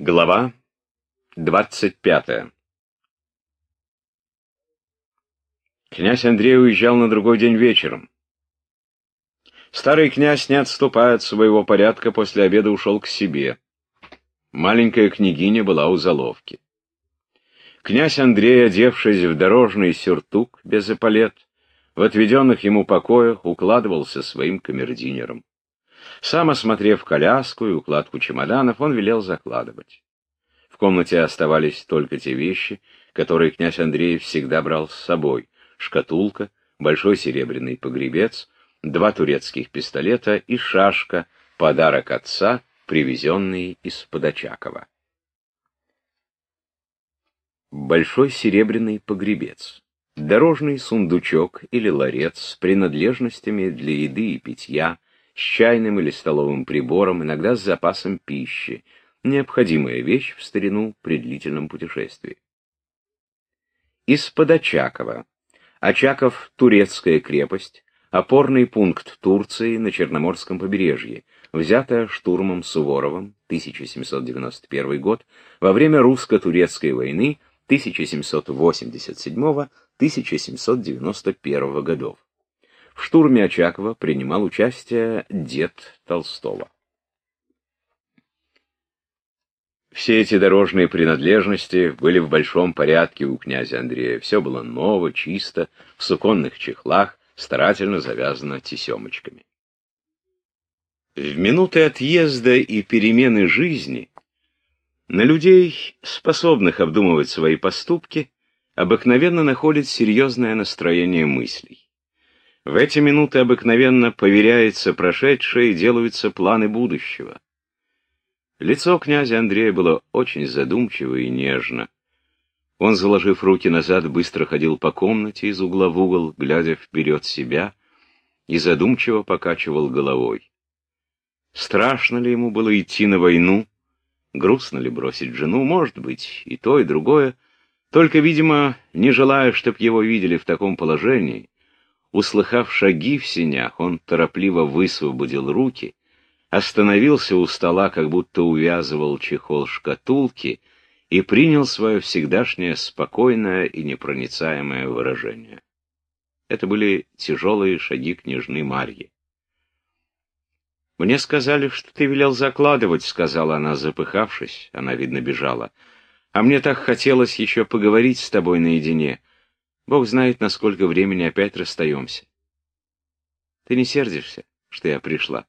Глава 25. Князь Андрей уезжал на другой день вечером. Старый князь, не отступая от своего порядка, после обеда ушел к себе. Маленькая княгиня была у заловки. Князь Андрей, одевшись в дорожный сюртук без эполет, в отведенных ему покоях укладывался своим камердинером. Сам, осмотрев коляску и укладку чемоданов, он велел закладывать. В комнате оставались только те вещи, которые князь Андрей всегда брал с собой: шкатулка, большой серебряный погребец, 2 турецких пистолета и шашка, подарок отца, привезенный из-под Очакова. Большой серебряный погребец. Дорожный сундучок или ларец с принадлежностями для еды и питья, с чайным или столовым прибором, иногда с запасом пищи, необходимая вещь в старину при длительном путешествии. Из-под Очакова. Очаков — турецкая крепость, опорный пункт Турции на Черноморском побережье, взятая штурмом Суворовым, 1791 год, во время русско-турецкой войны 1787-1791 годов. В штурме Очакова принимал участие дед Толстого. Все эти дорожные принадлежности были в большом порядке у князя Андрея. Все было ново, чисто, в суконных чехлах, старательно завязано тесемочками. В минуты отъезда и перемены жизни на людей, способных обдумывать свои поступки, обыкновенно находит серьезное настроение мыслей. В эти минуты обыкновенно поверяется прошедшее и делаются планы будущего. Лицо князя Андрея было очень задумчиво и нежно. Он, заложив руки назад, быстро ходил по комнате из угла в угол, глядя вперед себя, и задумчиво покачивал головой. Страшно ли ему было идти на войну? Грустно ли бросить жену? Может быть, и то, и другое. Только, видимо, не желая, чтоб его видели в таком положении, услыхав шаги в сенях, он торопливо высвободил руки, остановился у стола, как будто увязывал чехол шкатулки, и принял свое всегдашнее спокойное и непроницаемое выражение. Это были тяжелые шаги княжны Марьи. «Мне сказали, что ты велел закладывать», — сказала она, запыхавшись, она, видно, бежала. «А мне так хотелось еще поговорить с тобой наедине. Бог знает, на сколько времени опять расстаемся. Ты не сердишься, что я пришла?»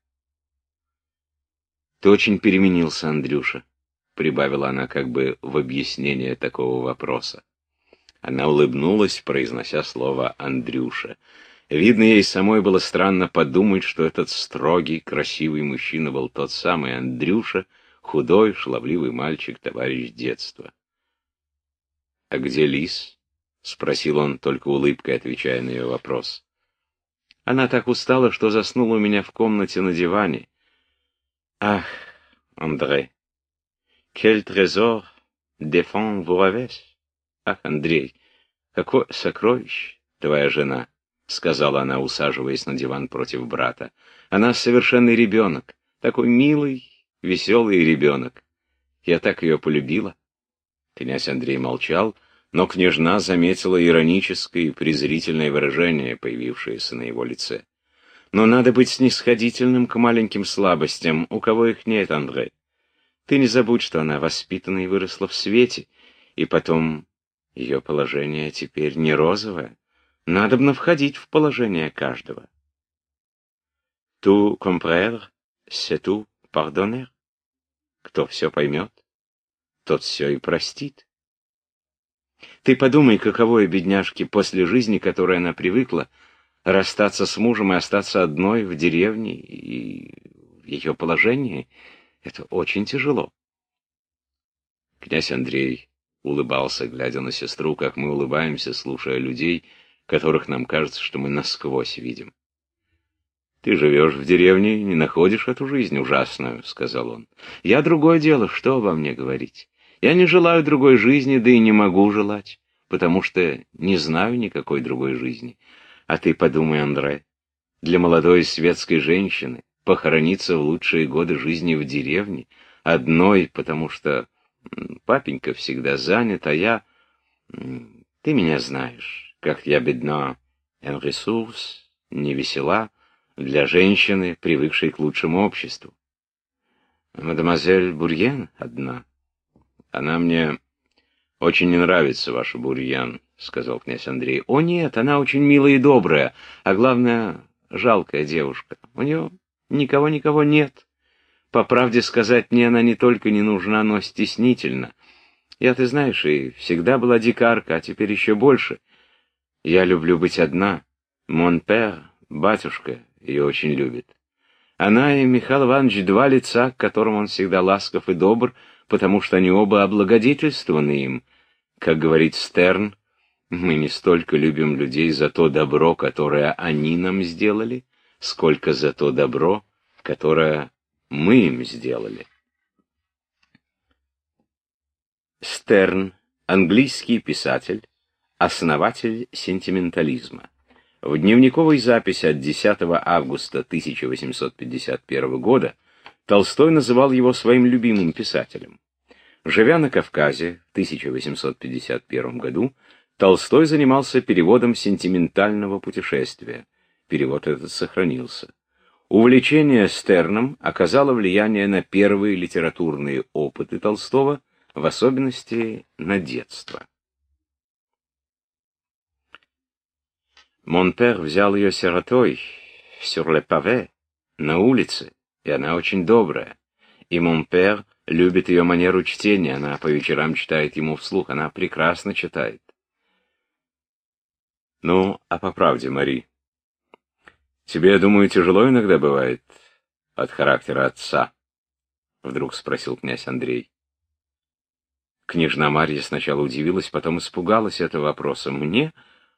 «Ты очень переменился, Андрюша», — прибавила она как бы в объяснение такого вопроса. Она улыбнулась, произнося слово «Андрюша». Видно, ей самой было странно подумать, что этот строгий, красивый мужчина был тот самый Андрюша, худой, шаловливый мальчик, товарищ детства. «А где Лис?» — спросил он, только улыбкой отвечая на ее вопрос. «Она так устала, что заснула у меня в комнате на диване. Ах, Андре, quel trésor défend vous rêves? Ах, Андрей, какое сокровище твоя жена!» — сказала она, усаживаясь на диван против брата. «Она совершенный ребенок, такой милый, веселый ребенок. Я так ее полюбила». Князь Андрей молчал, но княжна заметила ироническое и презрительное выражение, появившееся на его лице. «Но надо быть снисходительным к маленьким слабостям, у кого их нет, Андре. Ты не забудь, что она воспитана и выросла в свете, и потом ее положение теперь не розовое. Надобно входить в положение каждого. Tout comprendre, c'est tout pardonner. Кто все поймет, тот все и простит. Ты подумай, каково бедняжке после жизни, к которой она привыкла, расстаться с мужем и остаться одной в деревне, и в ее положении это очень тяжело». Князь Андрей улыбался, глядя на сестру, как мы улыбаемся, слушая людей, которых нам кажется, что мы насквозь видим. «Ты живешь в деревне и не находишь эту жизнь ужасную», — сказал он. «Я другое дело, что обо мне говорить? Я не желаю другой жизни, да и не могу желать, потому что не знаю никакой другой жизни. А ты подумай, Андре, для молодой светской женщины похорониться в лучшие годы жизни в деревне, одной, потому что Папенька всегда занят, а я... Ты меня знаешь, как я бедна, en ressource, не весела для женщины, привыкшей к лучшему обществу. Мадемуазель Бурьен одна. Она мне очень не нравится, ваша Бурьен, сказал князь Андрей. О нет, она очень милая и добрая, а главное, жалкая девушка. У нее никого нет. По правде сказать, мне она не только не нужна, но стеснительна. Я, ты знаешь, и всегда была дикарка, а теперь еще больше. Я люблю быть одна. Мон пер, батюшка, ее очень любит. Она и Михаил Иванович два лица, к которым он всегда ласков и добр, потому что они оба облагодетельствованы им. Как говорит Стерн, мы не столько любим людей за то добро, которое они нам сделали, сколько за то добро, которое мы им сделали. Стерн, английский писатель, основатель сентиментализма. В дневниковой записи от 10 августа 1851 года Толстой называл его своим любимым писателем. Живя на Кавказе в 1851 году, Толстой занимался переводом сентиментального путешествия. Перевод этот сохранился. Увлечение Стерном оказало влияние на первые литературные опыты Толстого, в особенности на детство. Монпер взял ее сиротой, sur le pavé, на улице, и она очень добрая. И Монпер любит ее манеру чтения, она по вечерам читает ему вслух, она прекрасно читает. Ну, а по правде, Мари, тебе, я думаю, тяжело иногда бывает от характера отца? Вдруг спросил князь Андрей. Княжна Марья сначала удивилась, потом испугалась этого вопроса. Мне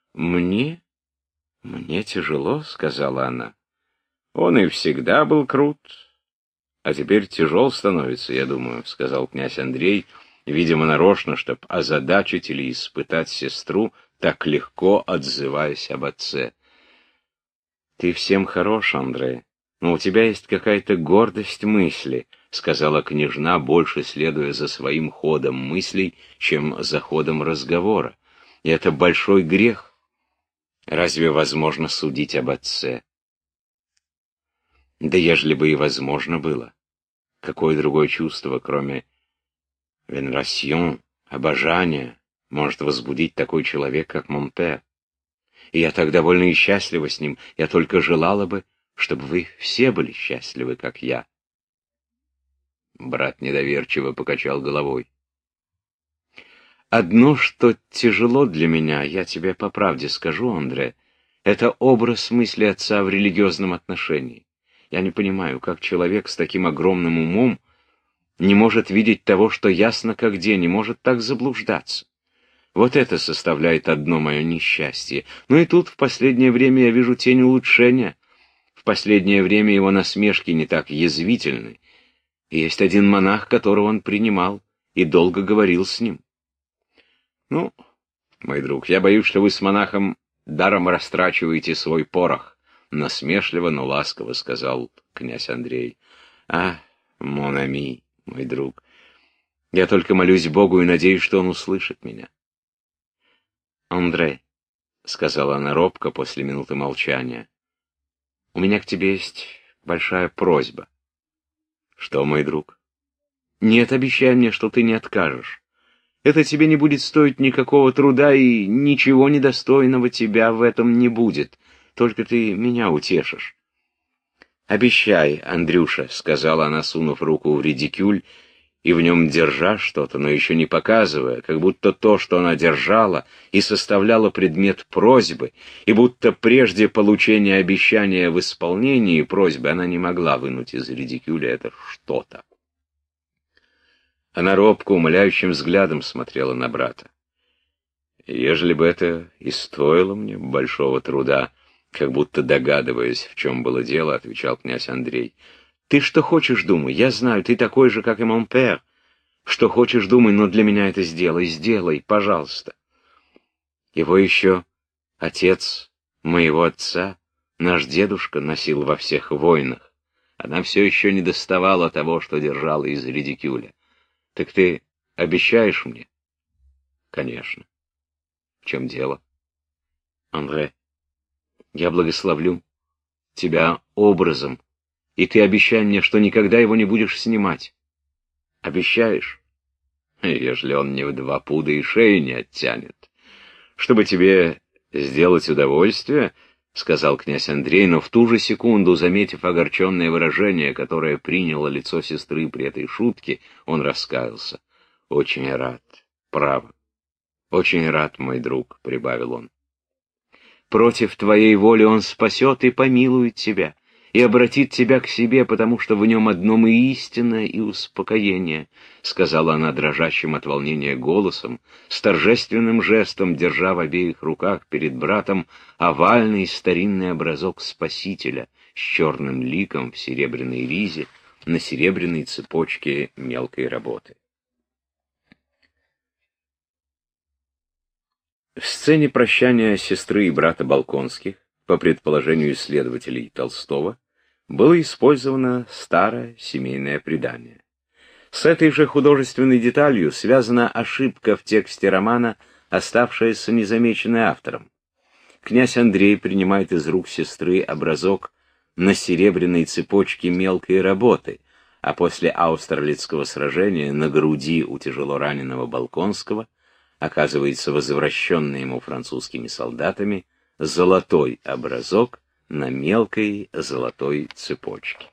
тяжело, сказала она. Он и всегда был крут, а теперь тяжел становится, я думаю, сказал князь Андрей, видимо, нарочно, чтоб озадачить или испытать сестру, так легко отзываясь об отце. Ты всем хорош, Андре, но у тебя есть какая-то гордость мысли, сказала княжна, больше следуя за своим ходом мыслей, чем за ходом разговора. И это большой грех. Разве возможно судить об отце? Да ежели бы и возможно было, какое другое чувство, кроме венерасьон, обожания, может возбудить такой человек, как Монпер? И я так довольна и счастлива с ним, я только желала бы, чтобы вы все были счастливы, как я. Брат недоверчиво покачал головой. Одно, что тяжело для меня, я тебе по правде скажу, Андре, это образ мысли отца в религиозном отношении. Я не понимаю, как человек с таким огромным умом не может видеть того, что ясно как день, не может так заблуждаться. Вот это составляет одно мое несчастье. Ну и тут в последнее время я вижу тень улучшения. В последнее время его насмешки не так язвительны. И есть один монах, которого он принимал, и долго говорил с ним. Ну, мой друг, я боюсь, что вы с монахом даром растрачиваете свой порох, насмешливо, но ласково сказал князь Андрей. А, мон ами, мой друг, я только молюсь Богу и надеюсь, что он услышит меня. Андре, сказала она робко после минуты молчания, у меня к тебе есть большая просьба. Что, мой друг? Нет, обещай мне, что ты не откажешь. Это тебе не будет стоить никакого труда, и ничего недостойного тебя в этом не будет. Только ты меня утешишь. «Обещай, Андрюша», — сказала она, сунув руку в редикюль, и в нем держа что-то, но еще не показывая, как будто то, что она держала, и составляло предмет просьбы, и будто прежде получения обещания в исполнении просьбы она не могла вынуть из редикюля это что-то. Она робко, умоляющим взглядом смотрела на брата. Ежели бы это и стоило мне большого труда, как будто догадываясь, в чем было дело, отвечал князь Андрей. Ты что хочешь, думай, я знаю, ты такой же, как и Монпер. Что хочешь, думай, но для меня это сделай, пожалуйста. Его еще отец моего отца, наш дедушка, носил во всех войнах. Она все еще не доставала того, что держала из редикюля. Так ты Обещаешь мне? Конечно. В чем дело? Андре, я благословлю тебя образом, и ты обещай мне, что никогда его не будешь снимать. Обещаешь? Ежели он не в 2 пуда и шеи не оттянет. Чтобы тебе сделать удовольствие, — сказал князь Андрей, но в ту же секунду, заметив огорченное выражение, которое приняло лицо сестры при этой шутке, он раскаялся. «Очень рад, право, очень рад, мой друг», — прибавил он. «Против твоей воли он спасет и помилует тебя, и обратит тебя к себе, потому что в нем одном и истина, и успокоение», — сказала она дрожащим от волнения голосом, с торжественным жестом, держа в обеих руках перед братом овальный старинный образок Спасителя с черным ликом в серебряной ризе на серебряной цепочке мелкой работы. В сцене прощания сестры и брата Болконских, по предположению исследователей Толстого, было использовано старое семейное предание. С этой же художественной деталью связана ошибка в тексте романа, оставшаяся незамеченной автором. Князь Андрей принимает из рук сестры образок на серебряной цепочке мелкой работы, а после Аустерлицкого сражения на груди у тяжело раненого Болконского оказывается возвращенный ему французскими солдатами золотой образок на мелкой золотой цепочке.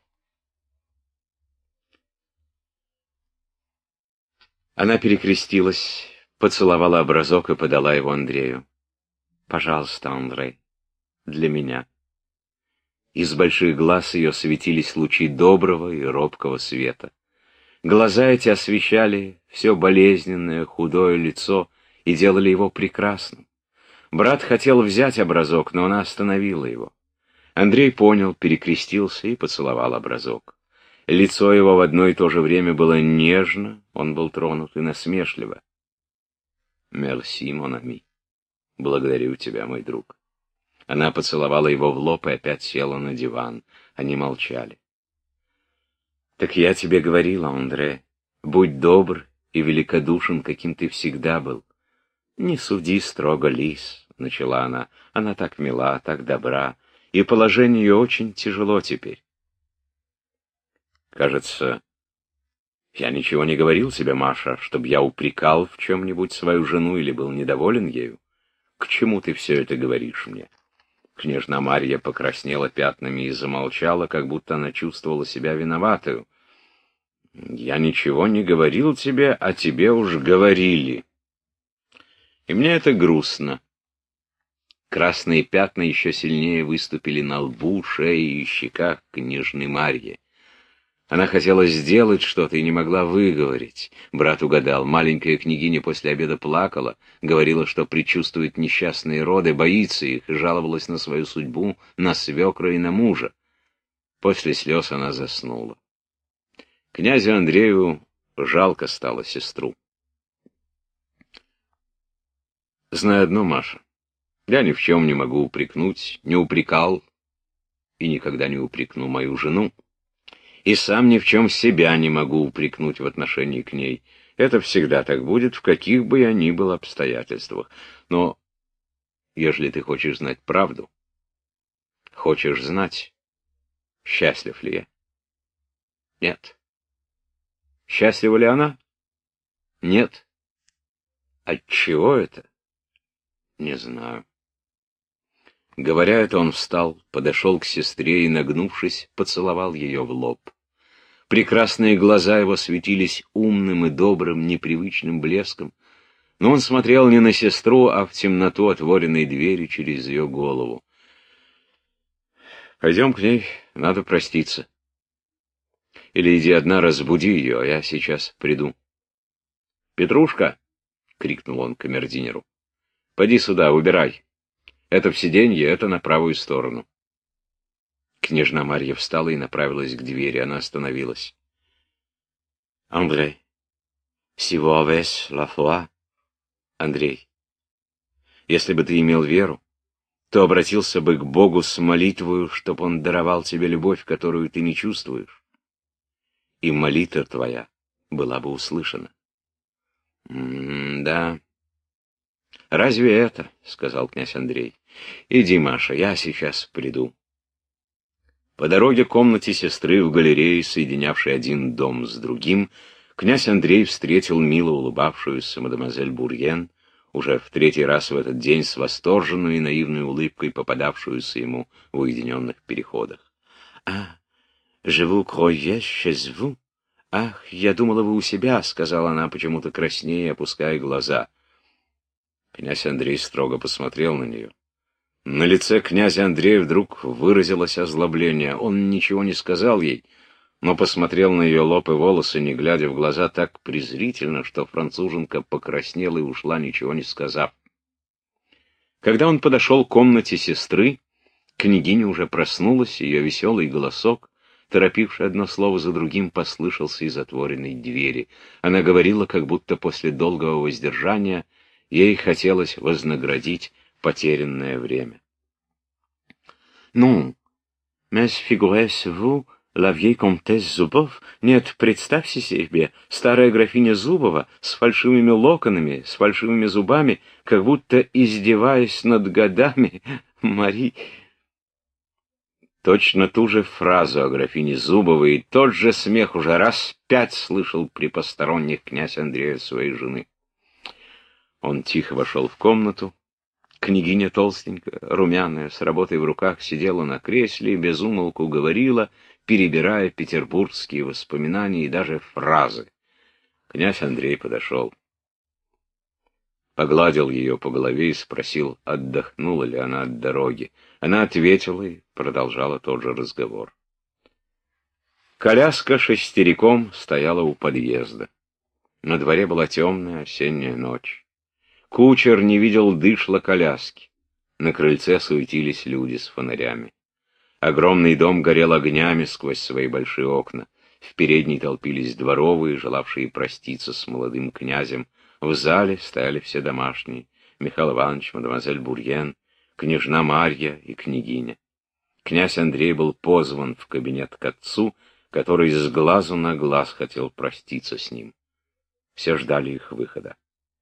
Она перекрестилась, поцеловала образок и подала его Андрею. «Пожалуйста, Андрей, для меня». Из больших глаз ее светились лучи доброго и робкого света. Глаза эти освещали все болезненное, худое лицо и делали его прекрасным. Брат хотел взять образок, но она остановила его. Андрей понял, перекрестился и поцеловал образок. Лицо его в одно и то же время было нежно, он был тронут и насмешливо. «Мерси, мон ами. Благодарю тебя, мой друг». Она поцеловала его в лоб и опять села на диван. Они молчали. «Так я тебе говорила, Андре, будь добр и великодушен, каким ты всегда был. Не суди строго, Лис», — начала она. «Она так мила, так добра, и положение ее очень тяжело теперь». «Кажется, я ничего не говорил тебе, Маша, чтобы я упрекал в чем-нибудь свою жену или был недоволен ею. К чему ты все это говоришь мне?» Княжна Марья покраснела пятнами и замолчала, как будто она чувствовала себя виноватою. «Я ничего не говорил тебе, а тебе уж говорили. И мне это грустно». Красные пятна еще сильнее выступили на лбу, шее и щеках княжны Марьи. Она хотела сделать что-то и не могла выговорить. Брат угадал. Маленькая княгиня после обеда плакала, говорила, что предчувствует несчастные роды, боится их, и жаловалась на свою судьбу, на свекра и на мужа. После слез она заснула. Князю Андрею жалко стало сестру. «Знаю одно, Маша. Я ни в чем не могу упрекнуть, не упрекал и никогда не упрекну мою жену. И сам ни в чем себя не могу упрекнуть в отношении к ней. Это всегда так будет, в каких бы я ни был обстоятельствах. Но, ежели ты хочешь знать правду, хочешь знать, счастлив ли я? Нет. Счастлива ли она? Нет. Отчего это? Не знаю. Говоря это, он встал, подошел к сестре и, нагнувшись, поцеловал ее в лоб. Прекрасные глаза его светились умным и добрым, непривычным блеском, но он смотрел не на сестру, а в темноту отворенной двери через ее голову. «Пойдем к ней, надо проститься. Или иди одна, разбуди ее, а я сейчас приду». «Петрушка!» — крикнул он камердинеру. «Поди сюда, убирай. Это в сиденье, это на правую сторону». Княжна Марья встала и направилась к двери. Она остановилась. «Андрей, si vous avez la foi...» «Андрей, если бы ты имел веру, то обратился бы к Богу с молитвою, чтоб Он даровал тебе любовь, которую ты не чувствуешь, и молитва твоя была бы услышана». Да. Разве это, — сказал князь Андрей. Иди, Маша, я сейчас приду. По дороге к комнате сестры в галерее, соединявшей один дом с другим, князь Андрей встретил мило улыбавшуюся мадемуазель Бурьен, уже в третий раз в этот день с восторженной и наивной улыбкой, попадавшуюся ему в уединенных переходах. «А, je vous croyais chez vous? Ах, я думала, вы у себя», — сказала она, почему-то краснея, опуская глаза. Князь Андрей строго посмотрел на нее. На лице князя Андрея вдруг выразилось озлобление. Он ничего не сказал ей, но посмотрел на ее лоб и волосы, не глядя в глаза, так презрительно, что француженка покраснела и ушла, ничего не сказав. Когда он подошел к комнате сестры, княгиня уже проснулась, ее веселый голосок, торопивший одно слово за другим, послышался из отворенной двери. Она говорила, как будто после долгого воздержания ей хотелось вознаградить потерянное время. «Ну, mais figurez-vous, la vieille comtesse Зубов? Нет, представьте себе, старая графиня Зубова с фальшивыми локонами, с фальшивыми зубами, как будто издеваясь над годами, Мари...» Точно ту же фразу о графине Зубовой и тот же смех уже раз 5 слышал при посторонних князь Андрей от своей жены. Он тихо вошел в комнату. Княгиня толстенькая, румяная, с работой в руках, сидела на кресле и без умолку говорила, перебирая петербургские воспоминания и даже фразы. Князь Андрей подошел. Погладил ее по голове и спросил, отдохнула ли она от дороги. Она ответила и продолжала тот же разговор. Коляска шестериком стояла у подъезда. На дворе была темная осенняя ночь. Кучер не видел дышла коляски. На крыльце суетились люди с фонарями. Огромный дом горел огнями сквозь свои большие окна. В передней толпились дворовые, желавшие проститься с молодым князем. В зале стояли все домашние. Михаил Иванович, мадемуазель Бурьен, княжна Марья и княгиня. Князь Андрей был позван в кабинет к отцу, который с глазу на глаз хотел проститься с ним. Все ждали их выхода.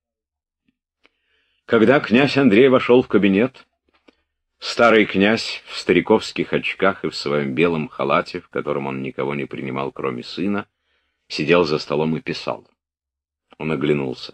Когда князь Андрей вошел в кабинет, старый князь в стариковских очках и в своем белом халате, в котором он никого не принимал, кроме сына, сидел за столом и писал. Он оглянулся.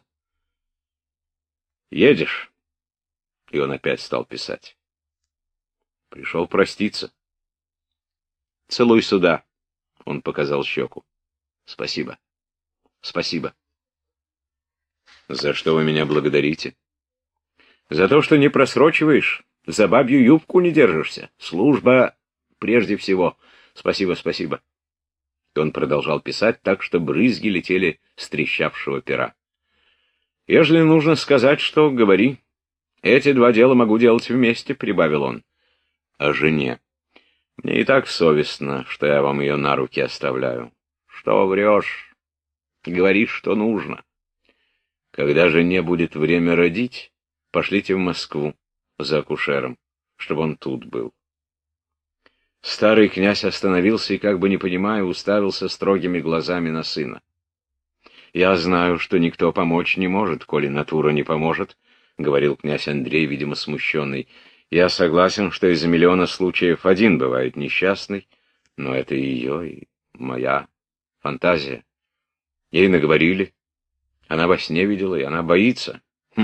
«Едешь?» И он опять стал писать. «Пришел проститься». «Целуй сюда», — он показал щеку. «Спасибо. Спасибо». «За что вы меня благодарите?» «За то, что не просрочиваешь, за бабью юбку не держишься. Служба прежде всего. Спасибо, спасибо». И он продолжал писать так, что брызги летели с трещавшего пера. «Ежели нужно сказать, что говори. Эти 2 дела могу делать вместе», — прибавил он. «О жене. Мне и так совестно, что я вам ее на руки оставляю. Что врешь? Говоришь, что нужно. Когда жене будет время родить, пошлите в Москву за акушером, чтобы он тут был». Старый князь остановился и, как бы не понимая, уставился строгими глазами на сына. «Я знаю, что никто помочь не может, коли натура не поможет», — говорил князь Андрей, видимо, смущенный. «Я согласен, что из миллиона случаев один бывает несчастный, но это ее и моя фантазия. Ей наговорили, она во сне видела, и она боится».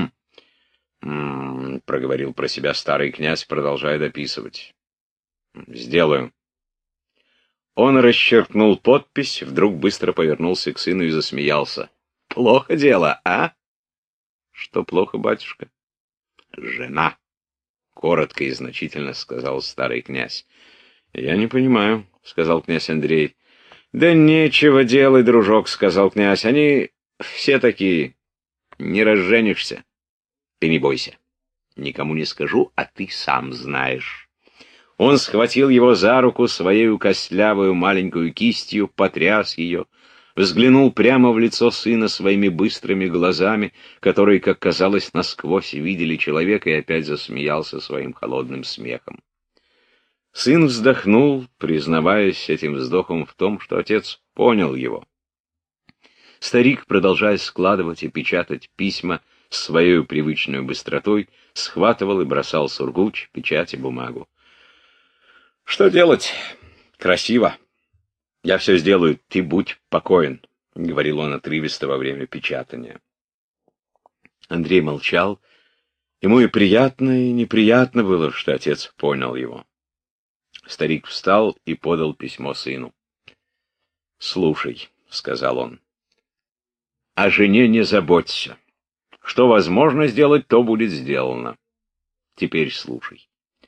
Проговорил про себя старый князь, продолжая дописывать. «Сделаю». Он расчеркнул подпись, вдруг быстро повернулся к сыну и засмеялся. «Плохо дело, а?» «Что плохо, батюшка?» «Жена», — коротко и значительно сказал старый князь. «Я не понимаю», — сказал князь Андрей. «Да нечего делать, дружок», — сказал князь. «Они все такие. Не разженишься. Ты не бойся. Никому не скажу, а ты сам знаешь». Он схватил его за руку своей костлявую маленькую кистью, потряс ее, взглянул прямо в лицо сына своими быстрыми глазами, которые, как казалось, насквозь видели человека, и опять засмеялся своим холодным смехом. Сын вздохнул, признаваясь этим вздохом в том, что отец понял его. Старик, продолжая складывать и печатать письма с своей привычной быстротой, схватывал и бросал сургуч, печать и бумагу. «Что делать? Красиво. Я все сделаю, ты будь покоен», — говорил он отрывисто во время печатания. Андрей молчал. Ему и приятно, и неприятно было, что отец понял его. Старик встал и подал письмо сыну. «Слушай», — сказал он, — «о жене не заботься. Что возможно сделать, то будет сделано. Теперь слушай.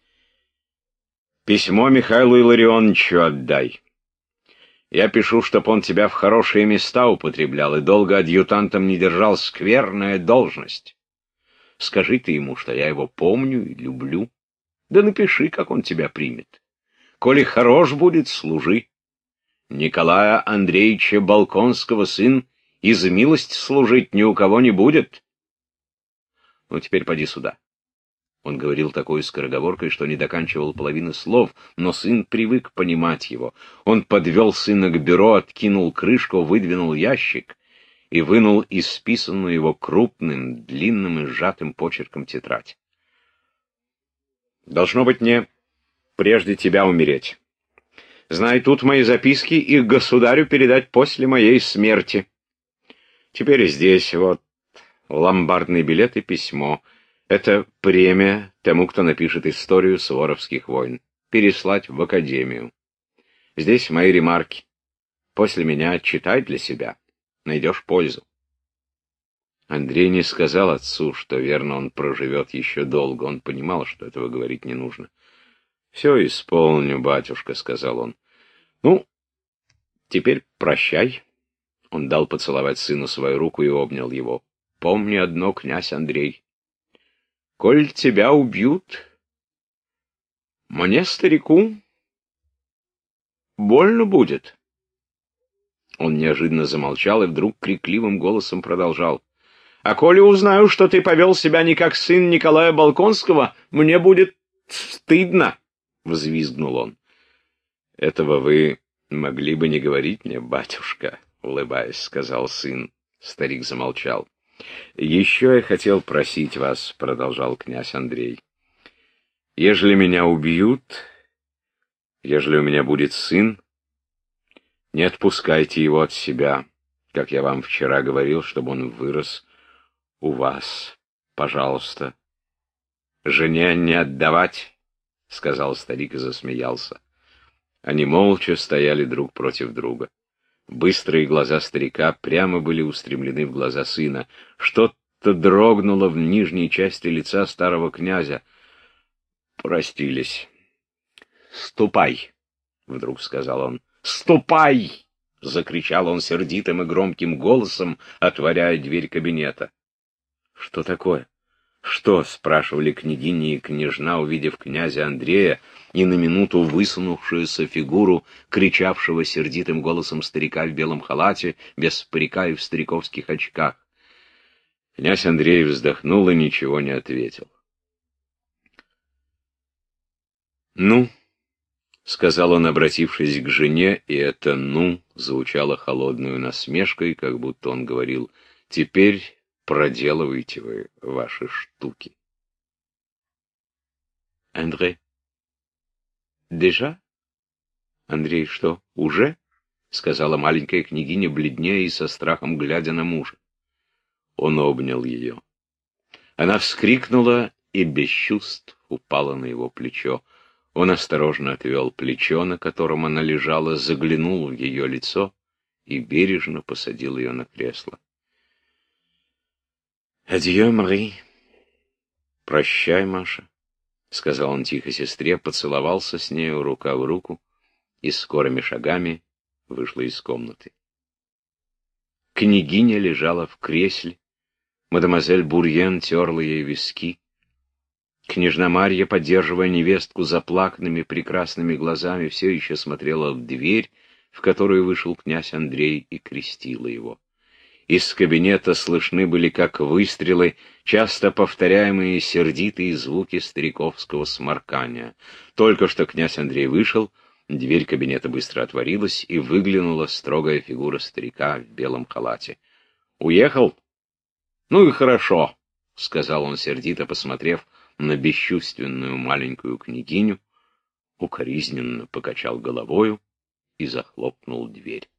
Письмо Михаилу Илларионовичу отдай. Я пишу, чтоб он тебя в хорошие места употреблял и долго адъютантом не держал, скверная должность. Скажи ты ему, что я его помню и люблю. Да напиши, как он тебя примет. Коли хорош будет, служи. Николая Андреевича Балконского сын из милости служить ни у кого не будет. Ну, теперь поди сюда». Он говорил такой скороговоркой, что не доканчивал половины слов, но сын привык понимать его. Он подвел сына к бюро, откинул крышку, выдвинул ящик и вынул исписанную его крупным, длинным и сжатым почерком тетрадь. «Должно быть мне прежде тебя умереть. Знай, тут мои записки, их государю передать после моей смерти. Теперь здесь вот ломбардный билет и письмо. Это премия тому, кто напишет историю суворовских войн. Переслать в академию. Здесь мои ремарки. После меня читай для себя. Найдешь пользу». Андрей не сказал отцу, что, верно, он проживет еще долго. Он понимал, что этого говорить не нужно. «Все исполню, батюшка», — сказал он. «Ну, теперь прощай». Он дал поцеловать сыну свою руку и обнял его. «Помни одно, князь Андрей. Коль тебя убьют, мне, старику, больно будет». Он неожиданно замолчал и вдруг крикливым голосом продолжал. «А коли узнаю, что ты повел себя не как сын Николая Балконского, мне будет стыдно», — взвизгнул он. «Этого вы могли бы не говорить мне, батюшка», — улыбаясь, сказал сын. Старик замолчал. «Еще я хотел просить вас», — продолжал князь Андрей, — «ежели меня убьют, ежели у меня будет сын, не отпускайте его от себя, как я вам вчера говорил, чтобы он вырос у вас. Пожалуйста, жене не отдавать», — сказал старик и засмеялся. Они молча стояли друг против друга. Быстрые глаза старика прямо были устремлены в глаза сына. Что-то дрогнуло в нижней части лица старого князя. Простились. «Ступай!» — вдруг сказал он. «Ступай!» — закричал он сердитым и громким голосом, отворяя дверь кабинета. «Что такое? Что?» — спрашивали княгиня и княжна, увидев князя Андрея и на минуту высунувшуюся фигуру, кричавшего сердитым голосом старика в белом халате, без парика и в стариковских очках. Князь Андрей вздохнул и ничего не ответил. «Ну», — сказал он, обратившись к жене, и это «ну» звучало холодную насмешкой, как будто он говорил: «Теперь проделывайте вы ваши штуки». «Андре, déjà?» «Андрей, что, уже?» — сказала маленькая княгиня, бледнее и со страхом глядя на мужа. Он обнял ее. Она вскрикнула и без чувств упала на его плечо. Он осторожно отвел плечо, на котором она лежала, заглянул в ее лицо и бережно посадил ее на кресло. «Адьё, Мари!» «Прощай, Маша!» — сказал он тихо сестре, поцеловался с нею рука в руку и скорыми шагами вышла из комнаты. Княгиня лежала в кресле, мадемуазель Бурьен терла ей виски. Княжна Марья, поддерживая невестку заплаканными прекрасными глазами, все еще смотрела в дверь, в которую вышел князь Андрей, и крестила его. Из кабинета слышны были, как выстрелы, часто повторяемые сердитые звуки стариковского сморкания. Только что князь Андрей вышел, Дверь кабинета быстро отворилась, и выглянула строгая фигура старика в белом халате. «Уехал? Ну и хорошо», — сказал он сердито, посмотрев на бесчувственную маленькую княгиню, укоризненно покачал головою и захлопнул дверь.